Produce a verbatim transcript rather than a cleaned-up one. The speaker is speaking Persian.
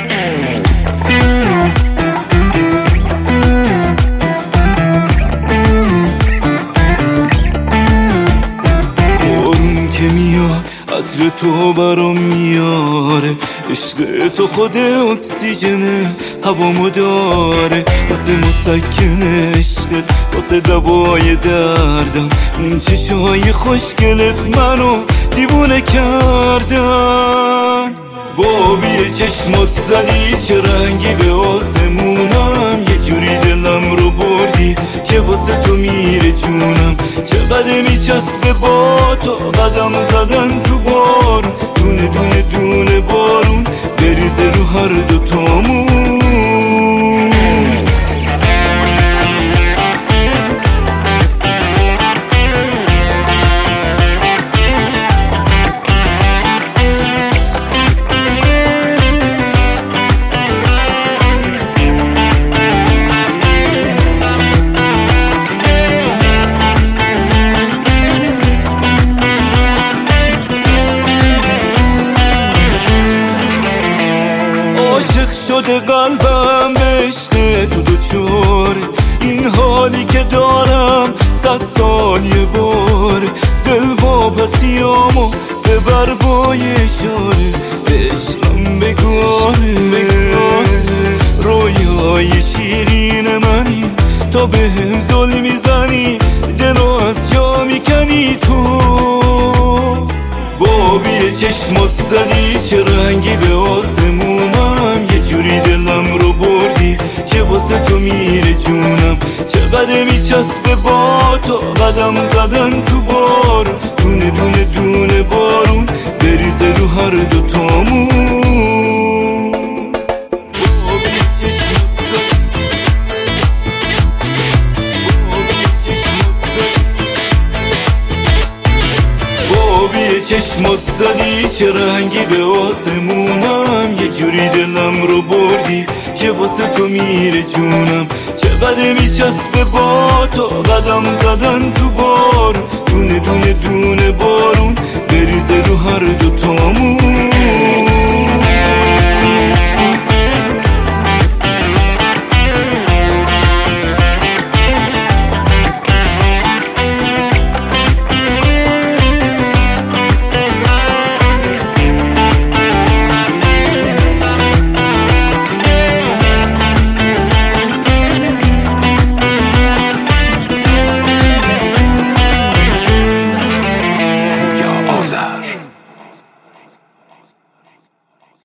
عطر تو برام میاره، عشق تو خود اکسیژن هوامو داره، واسه مسکن عشقت، واسه دوای دردم. اون چشای خوشگلت منو دیوونه کردن. بابی چشمات زدی چه رنگی به آسمونم، یه جوری دلم رو بردی که واسه تو میره جونم. چقدر میچسبه با تو قدم زدن تو بارون، دونه دونه دونه بارون بریزه رو هر دو تامون. عاشق شده قلبم به عشق تو دوچاره، این حالی که دارم صد سال یه باره. دل واپسیامو ببر با یه اشاره، عشقم بگاره. رویای شیرین منی، تا به هم ظلم میزنی دلو از جا میکنی تو. بابی چشمات زدی چه رنگی به آسمونم، یه جوری دلم رو بردی که واسه تو میره جونم. چقدر میچسبه با تو قدم زدن تو بارون، دونه دونه دونه بارون بریزه رو هر دو تامون. بابی چشمات زدی، بابی چشمات زدی، بابی چشمات زدی چه رنگی به آسمونم، یه جوری دلم رو بردی که واسه تو میره جونم. چقدر میچسبه با تو قدم زدن تو بارون، دونه دونه دونه بارون بریزه رو هر دو تامون.